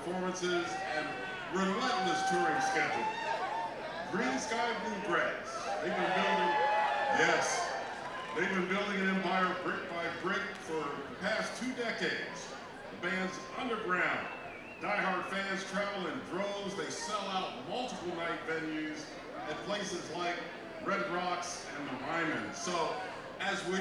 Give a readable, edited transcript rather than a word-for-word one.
performances and relentless touring schedule. Green Sky Bluegrass, they've been building, yes, they've been building an empire brick by brick for the past 2 decades. The band's underground. Die-hard fans travel in droves. They sell out multiple night venues at places like Red Rocks and the Ryman. So as we